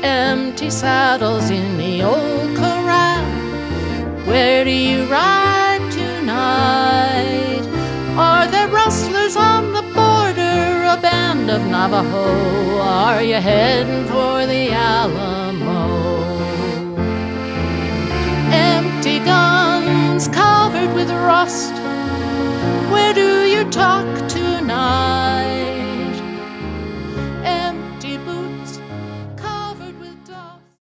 empty saddles in the old corral. Where do you ride tonight? Are there rustlers on the border, a band of Navajo? Are you heading for the Alamo? Empty guns covered with rust,